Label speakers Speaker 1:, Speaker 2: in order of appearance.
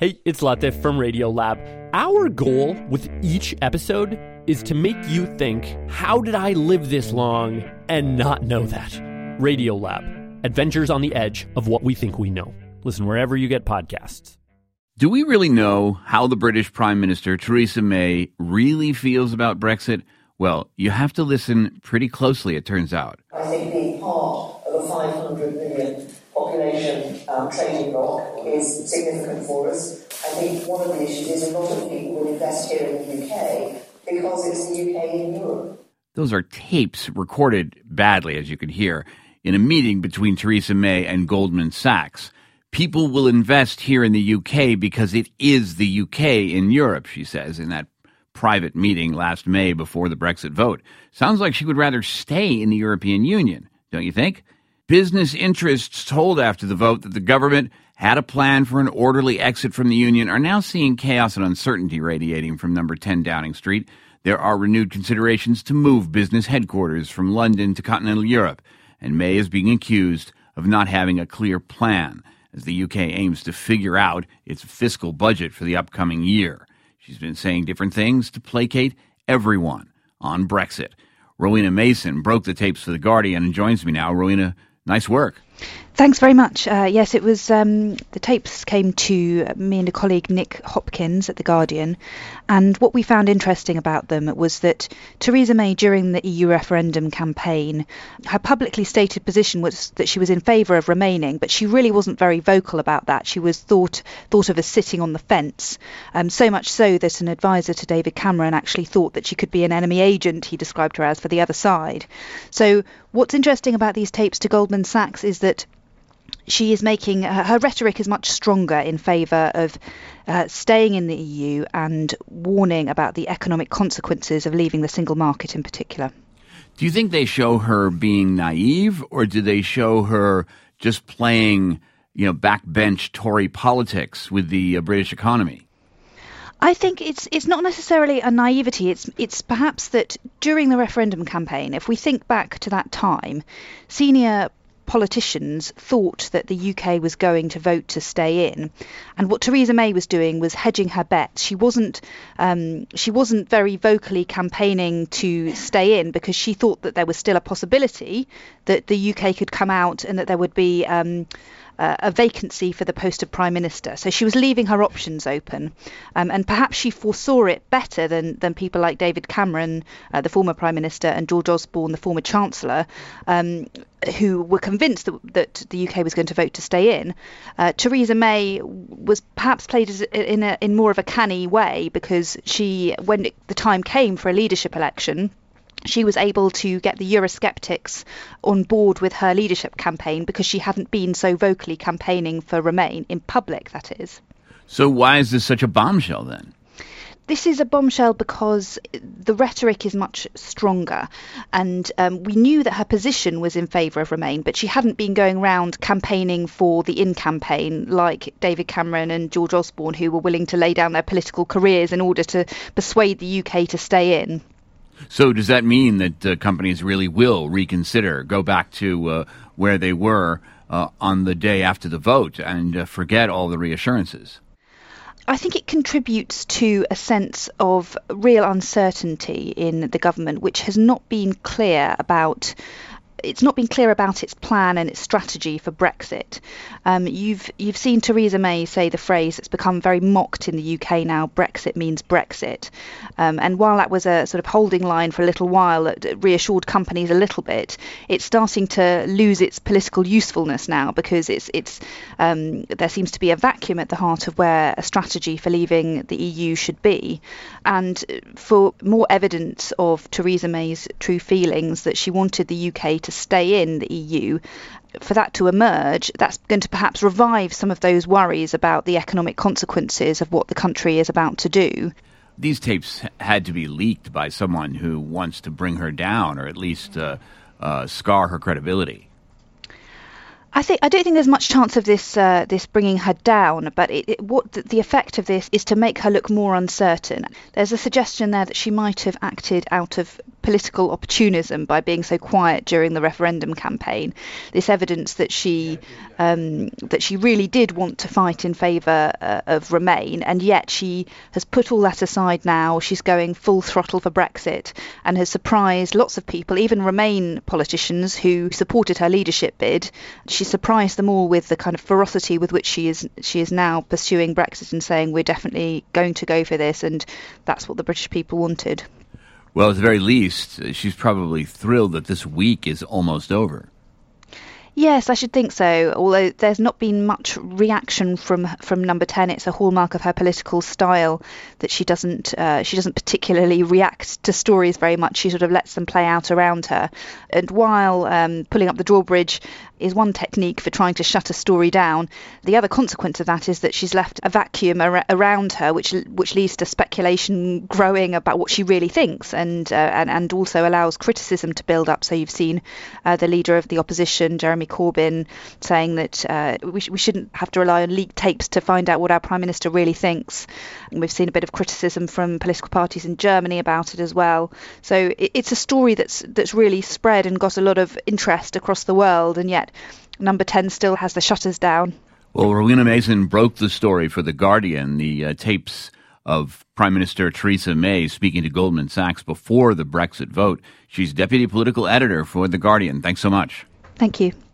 Speaker 1: Hey, it's Latif from Radiolab. Our goal with each episode is to make you think, how did I live this long and not know that? Radiolab, adventures on the edge of what we think we know. Listen wherever you get podcasts.
Speaker 2: Do we really know how the British Prime Minister, Theresa May, really feels about Brexit? Well, you have to listen pretty closely, it turns out.
Speaker 3: I think being part of a 500 million population trading bloc is significant for us. I think one of the issues is a lot of people will invest here in the UK because it's the UK in Europe.
Speaker 2: Those are tapes recorded badly, as you can hear, in a meeting between Theresa May and Goldman Sachs. People will invest here in the UK because it is the UK in Europe, she says, in that private meeting last May before the Brexit vote. Sounds like she would rather stay in the European Union, don't you think? Business interests told after the vote that the government had a plan for an orderly exit from the union are now seeing chaos and uncertainty radiating from number 10 Downing Street. There are renewed considerations to move business headquarters from London to continental Europe, and May is being accused of not having a clear plan as the UK aims to figure out its fiscal budget for the upcoming year. She's been saying different things to placate everyone on Brexit. Rowena Mason broke the tapes for The Guardian and joins me now. Rowena, nice work.
Speaker 4: Thanks very much. Yes, it was the tapes came to me and a colleague, Nick Hopkins, at The Guardian. And what we found interesting about them was that Theresa May, during the EU referendum campaign, her publicly stated position was that she was in favour of remaining, but she really wasn't very vocal about that. She was thought of as sitting on the fence, so much so that an advisor to David Cameron actually thought that she could be an enemy agent, he described her as, for the other side. So what's interesting about these tapes to Goldman Sachs is that she is making her rhetoric is much stronger in favour of staying in the EU and warning about the economic consequences of leaving the single market in particular.
Speaker 2: Do you think they show her being naive, or do they show her just playing, backbench Tory politics with the British economy?
Speaker 4: I think it's not necessarily a naivety. It's perhaps that during the referendum campaign, if we think back to that time, senior politicians thought that the UK was going to vote to stay in, and what Theresa May was doing was hedging her bets. She wasn't very vocally campaigning to stay in because she thought that there was still a possibility that the UK could come out and that there would be a vacancy for the post of Prime Minister. So she was leaving her options open, and perhaps she foresaw it better than people like David Cameron, the former Prime Minister, and George Osborne, the former Chancellor, who were convinced that the UK was going to vote to stay in. Theresa May was perhaps played in more of a canny way because when the time came for a leadership election, she was able to get the Eurosceptics on board with her leadership campaign because she hadn't been so vocally campaigning for Remain, in public, that is.
Speaker 2: So why is this such a bombshell then?
Speaker 4: This is a bombshell because the rhetoric is much stronger, and we knew that her position was in favour of Remain, but she hadn't been going around campaigning for the in campaign like David Cameron and George Osborne, who were willing to lay down their political careers in order to persuade the UK to stay in.
Speaker 2: So does that mean that companies really will reconsider, go back to where they were on the day after the vote and forget all the reassurances?
Speaker 4: I think it contributes to a sense of real uncertainty in the government, which has not been clear about. It's not been clear about its plan and its strategy for Brexit. You've seen Theresa May say the phrase that's become very mocked in the UK now, Brexit means Brexit. And while that was a sort of holding line for a little while that reassured companies a little bit, it's starting to lose its political usefulness now because there seems to be a vacuum at the heart of where a strategy for leaving the EU should be. And for more evidence of Theresa May's true feelings that she wanted the UK to stay in the EU, for that to emerge, that's going to perhaps revive some of those worries about the economic consequences of what the country is about to do.
Speaker 2: These tapes had to be leaked by someone who wants to bring her down or at least scar her credibility.
Speaker 4: I don't think there's much chance of this bringing her down, but the effect of this is to make her look more uncertain. There's a suggestion there that she might have acted out of political opportunism by being so quiet during the referendum campaign. This evidence that she really did want to fight in favour of Remain, and yet she has put all that aside now. She's going full throttle for Brexit and has surprised lots of people, even Remain politicians who supported her leadership bid. She surprised them all with the kind of ferocity with which she is now pursuing Brexit and saying we're definitely going to go for this, and that's what the British people wanted.
Speaker 2: Well, at the very least, she's probably thrilled that this week is almost over.
Speaker 4: Yes, I should think so, although there's not been much reaction from Number 10. It's a hallmark of her political style that she doesn't particularly react to stories very much. She sort of lets them play out around her. And while pulling up the drawbridge is one technique for trying to shut a story down, the other consequence of that is that she's left a vacuum around her, which leads to speculation growing about what she really thinks, and also allows criticism to build up. So you've seen the leader of the opposition, Jeremy Corbyn, saying that we shouldn't have to rely on leaked tapes to find out what our Prime Minister really thinks. And we've seen a bit of criticism from political parties in Germany about it as well. So it's a story that's really spread and got a lot of interest across the world, and yet Number 10 still has the shutters down.
Speaker 2: Well, Rowena Mason broke the story for The Guardian, the tapes of Prime Minister Theresa May speaking to Goldman Sachs before the Brexit vote. She's deputy political editor for The Guardian. Thanks so much.
Speaker 4: Thank you.